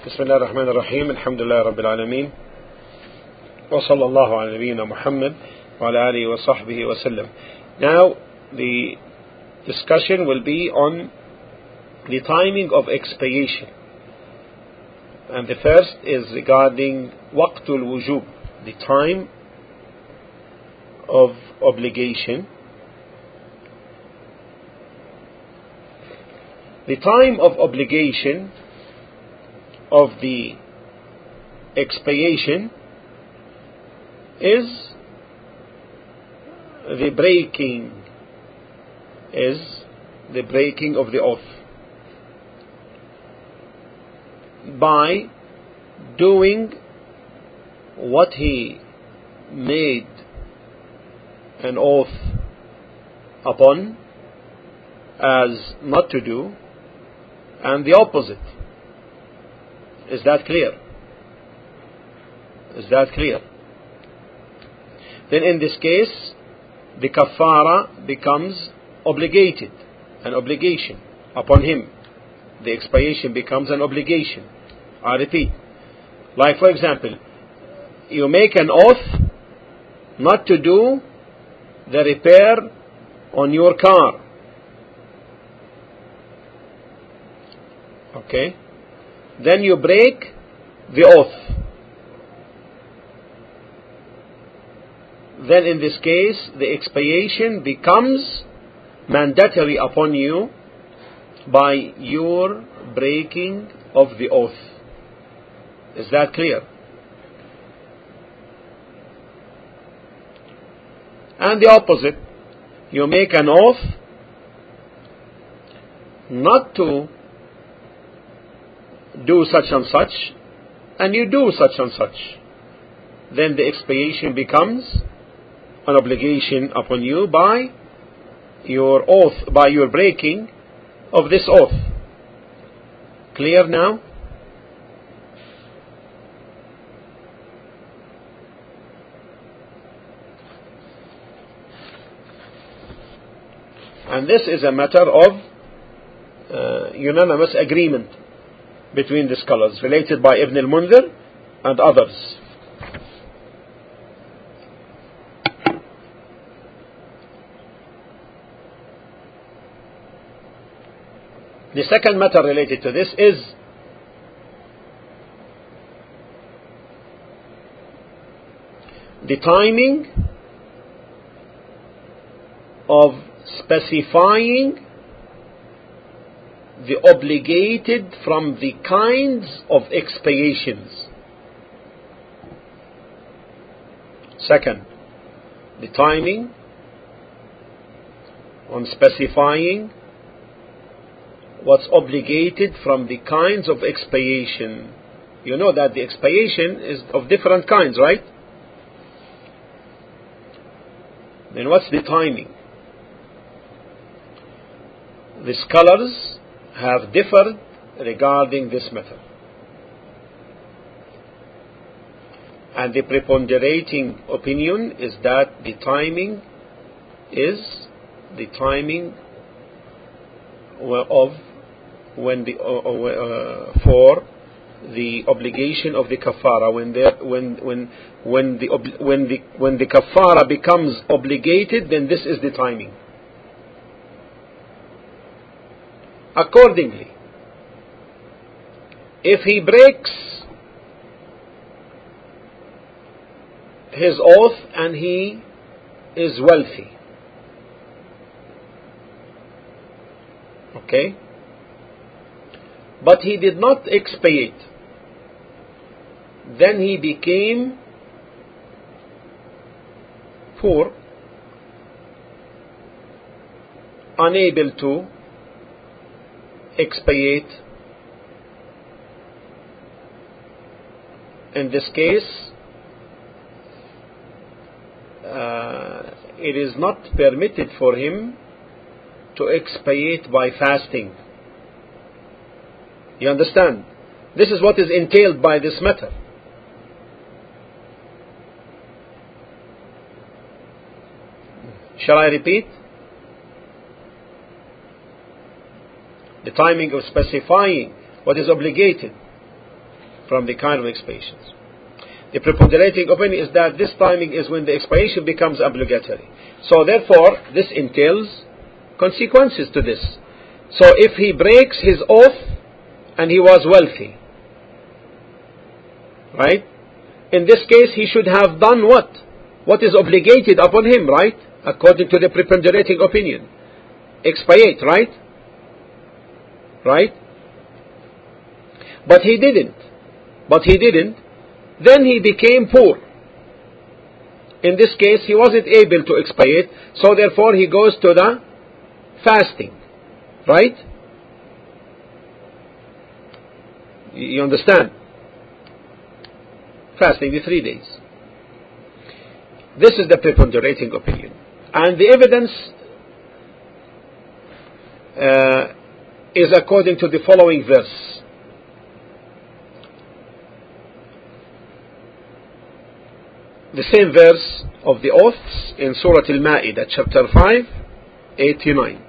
بسم الله الرحمن الرحيم الحمد لله رب العالمين وصلى الله على نبينا محمد وعلى آله وصحبه وسلم. Now the discussion will be on the timing of expiation, and the first is regarding waqtul wujub, the time of obligation. The time of obligation of the expiation is the breaking of the oath by doing what he made an oath upon as not to do, and the opposite. Is that clear? Then in this case, the kafara becomes obligated, an obligation upon him. The expiation becomes an obligation. I repeat. Like for example, you make an oath not to do the repair on your car. Okay? Then you break the oath. Then in this case, the expiation becomes mandatory upon you by your breaking of the oath. Is that clear? And the opposite, you make an oath not to do such and such, and you do such and such. Then the expiation becomes an obligation upon you by your oath, by your breaking of this oath. Clear now? And this is a matter of unanimous agreement between the scholars, related by Ibn al-Mundhir and others. The second matter related to this is the timing of specifying the obligated from the kinds of expiations. Second, the timing on specifying what's obligated from the kinds of expiation. You know that the expiation is of different kinds, right? Then what's the timing? The scholars have differed regarding this matter, and the preponderating opinion is that the timing is the timing of when the for the obligation of the kafara, when the kafara becomes obligated, then this is the timing. Accordingly, if he breaks his oath and he is wealthy, okay, but he did not expiate, then he became poor, unable to expiate. In this case, it is not permitted for him to expiate by fasting. You understand? This is what is entailed by this matter. Shall I repeat? The timing of specifying what is obligated from the kind of expirations. The preponderating opinion is that this timing is when the expiration becomes obligatory. So therefore, this entails consequences to this. So if he breaks his oath and he was wealthy, right? In this case, he should have done what? What is obligated upon him, right? According to the preponderating opinion. Expiate, right? Right? But he didn't. Then he became poor. In this case, he wasn't able to expiate, so therefore he goes to the fasting. Right? You understand? Fasting the 3 days. This is the preponderating opinion. And the evidence is according to the following verse. The same verse of the oaths in Surah Al-Ma'idah, chapter 5, 89.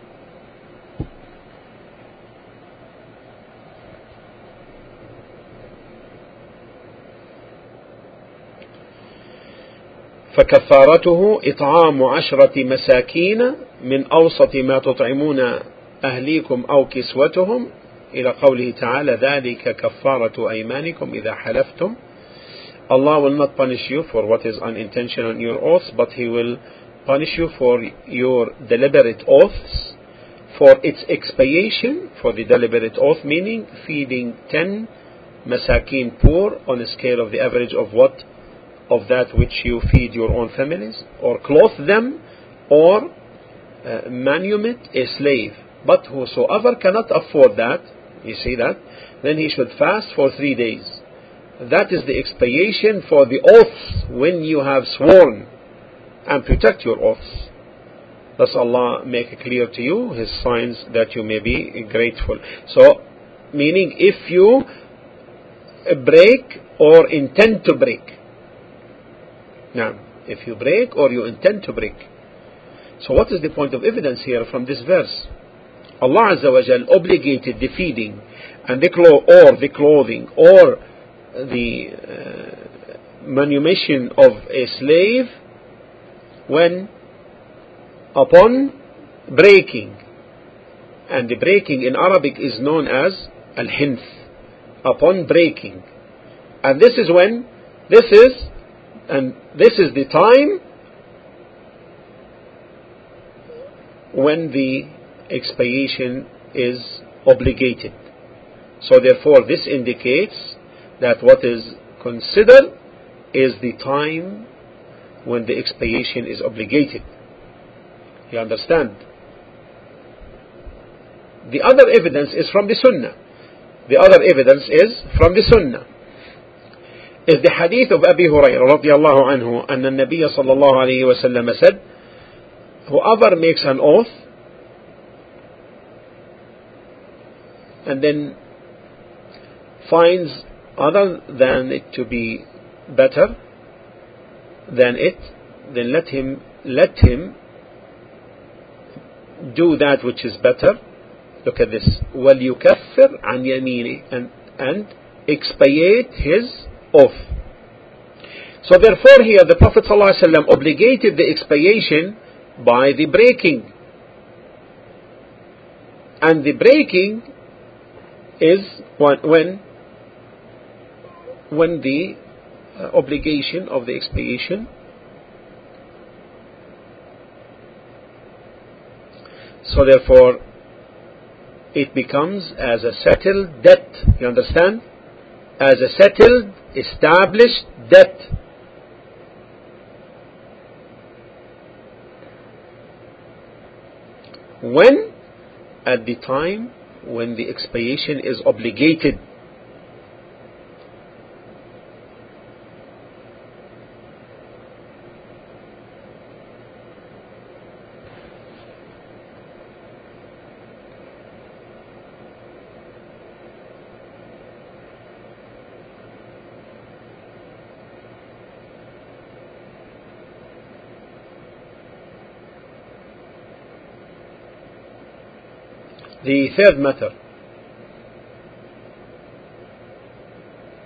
فكفارته إطعام 10 مساكين من أوسط ما تطعمون أهليكم أو كسوتهم إلى قوله تعالى ذلك كفارة أيمانكم إذا حلفتم. Allah will not punish you for what is unintentional in your oaths, but He will punish you for your deliberate oaths, for its expiation, for the deliberate oath, meaning feeding 10 masakin poor on a scale of the average of what? Of that which you feed your own families, or clothe them, or manumit a slave. But whosoever cannot afford that, you see that, then he should fast for 3 days. That is the expiation for the oaths when you have sworn, and protect your oaths. Thus Allah make it clear to you His signs that you may be grateful. So, meaning if you break or intend to break. Now, if you break or you intend to break. So what is the point of evidence here from this verse? Allah Azza wa Jal obligated the feeding and the clothing or the manumission of a slave when upon breaking, and the breaking in Arabic is known as al-hinth, upon breaking, and this is the time when the expiation is obligated. So therefore this indicates that what is considered is the time when the expiation is obligated. You understand? The other evidence is from the Sunnah. Is the hadith of Abi Hurairah radiallahu anhu, and the Nabi sallallahu alayhi wa sallam said, whoever makes an oath and then finds other than it to be better than it, then let him do that which is better. Look at this. وَلْيُكَفِّرْ عَنْ يَمِينِهِ, and expiate his oath. So therefore here the Prophet ﷺ obligated the expiation by the breaking. And the breaking is when the obligation of the expiation so therefore it becomes as a settled debt. You understand? As a settled, established debt. When? At the time when the expiation is obligated. The third matter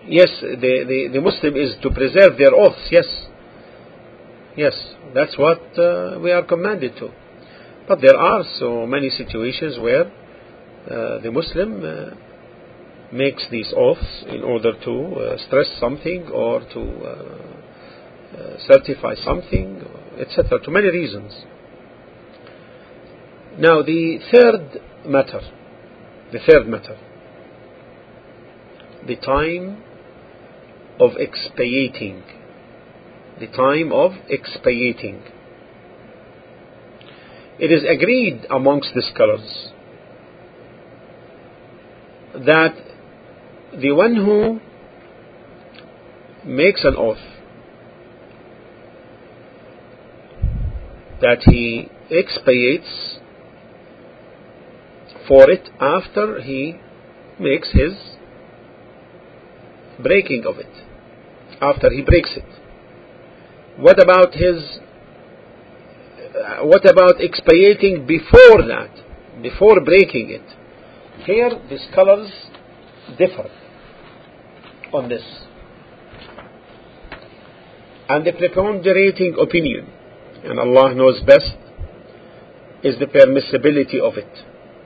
Yes, the Muslim is to preserve their oaths. Yes, that's what we are commanded to. But there are so many situations where the Muslim makes these oaths in order to stress something or to certify something, etc. To many reasons. Now the third matter, the time of expiating. The time of expiating. It is agreed amongst the scholars that the one who makes an oath that he expiates for it after he makes his breaking of it, after he breaks it. What about expiating before that, before breaking it? Here the scholars differ on this, and the preponderating opinion, and Allah knows best, is the permissibility of it.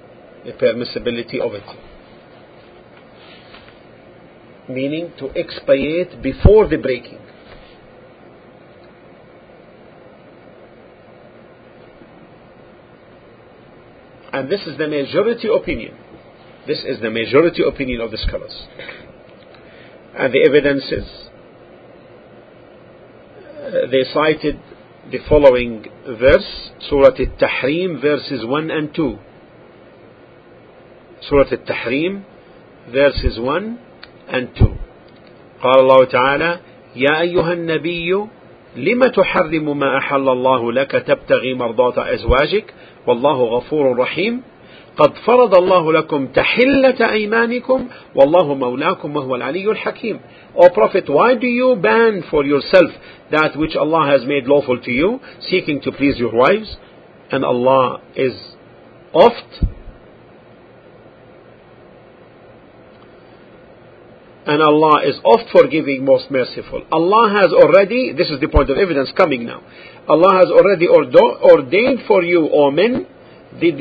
Meaning to expiate before the breaking. And this is the majority opinion. This is the majority opinion of the scholars. And the evidences, they cited the following verse, Surah Al-Tahrim, verses 1 and 2. Surah Al-Tahrim, verses 1 and 2. قال الله تعالى: يا أيها النبي لم تحرم ما أحل الله لك تبتغي مرضات أزواجك والله غفور رحيم قد فرض الله لكم تحلة أيمانكم والله مولاكم وهو العلي الحكيم. O Prophet, why do you ban for yourself that which Allah has made lawful to you, seeking to please your wives? And Allah is oft forgiving, most merciful. Allah has already, this is the point of evidence coming now, Allah has already ordained for you, O men, the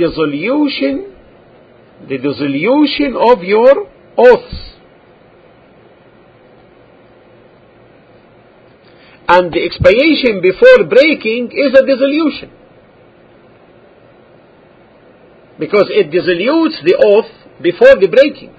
dissolution of your oaths. And the expiation before breaking is a dissolution, because it dissolutes the oath before the breaking.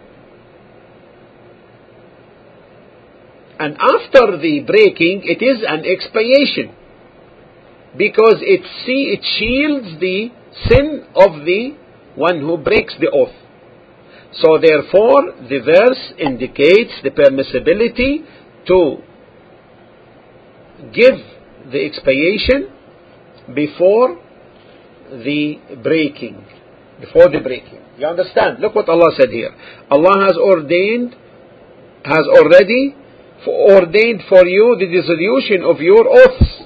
And after the breaking, it is an expiation, because it shields the sin of the one who breaks the oath. So therefore, the verse indicates the permissibility to give the expiation before the breaking. You understand? Look what Allah said here. Allah has already ordained for you the dissolution of your oaths.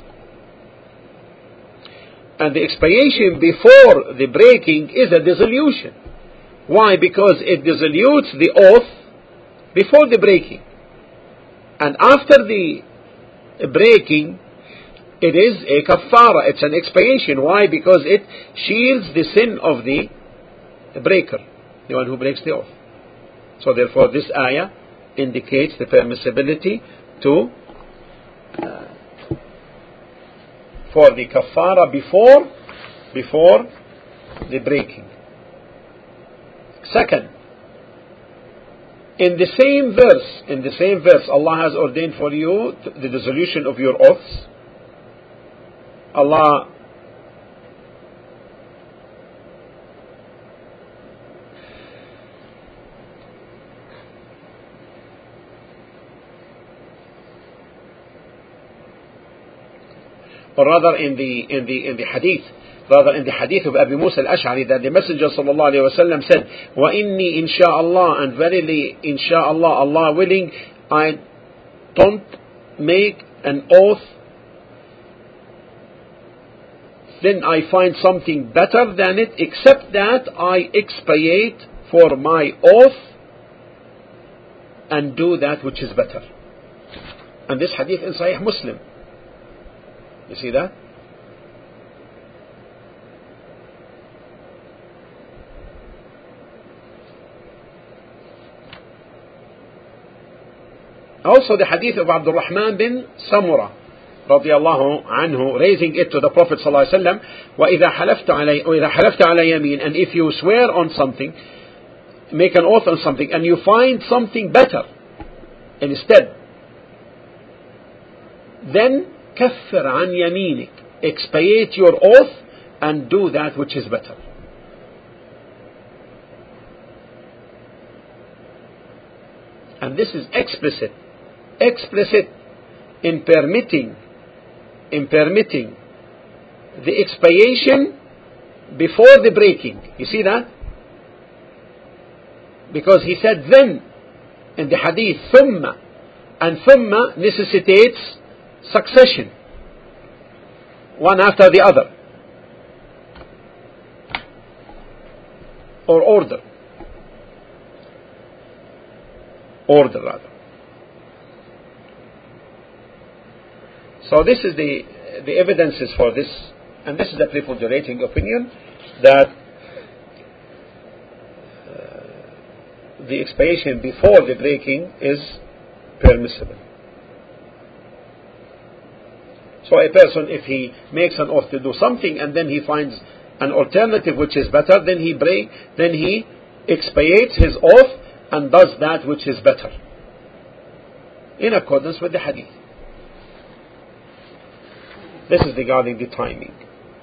And the expiation before the breaking is a dissolution. Why? Because it dissolutes the oath before the breaking. And after the breaking, it is a kaffara, it's an expiation. Why? Because it shields the sin of the breaker, the one who breaks the oath. So therefore this ayah indicates the permissibility for the kaffara before the breaking. Second, in the same verse, Allah has ordained for you the dissolution of your oaths. Allah or rather in the hadith of Abu Musa al-Ash'ari, that the Messenger sallallahu alaihi wasallam said, وَإِنِّي insha'Allah, and verily insha'Allah, Allah willing, I don't make an oath, then I find something better than it, except that I expiate for my oath and do that which is better. And this hadith in Sahih Muslim. You see that? Also the hadith of Abdul Rahman bin Samura radiallahu anhu, raising it to the Prophet sallallahu alaihi wasallam, وَإِذَا حَلَفْتَ عَلَى يَمِينٍ, and if you swear on something, make an oath on something, and you find something better instead, then كَفِّرْ عَنْ يَمِينِكَ, expiate your oath and do that which is better. And this is explicit in permitting the expiation before the breaking. You see that? Because he said then in the hadith ثُمَّ, and ثُمَّ necessitates succession, one after the other, or order rather. So this is the evidences for this, and this is the preponderating opinion that the expiation before the breaking is permissible. So a person, if he makes an oath to do something and then he finds an alternative which is better, then he expiates his oath and does that which is better, in accordance with the hadith. This is regarding the timing.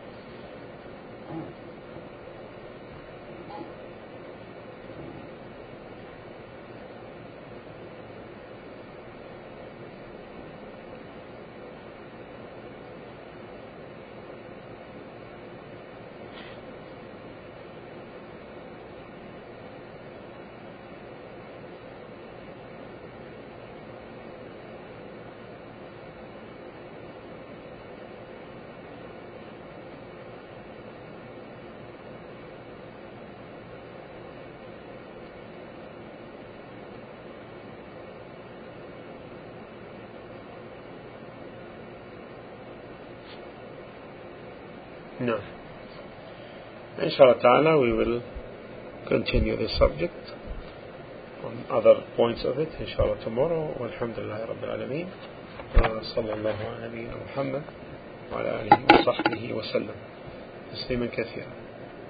No. Inshallah ta'ala, we will continue this subject on other points of it, inshallah, tomorrow. Walhamdulillahi Rabbil Alameen. Sallallahu ala nabiyyina Muhammad wa ala alihi wa sahbihi wa sallam. Tasliman kathira.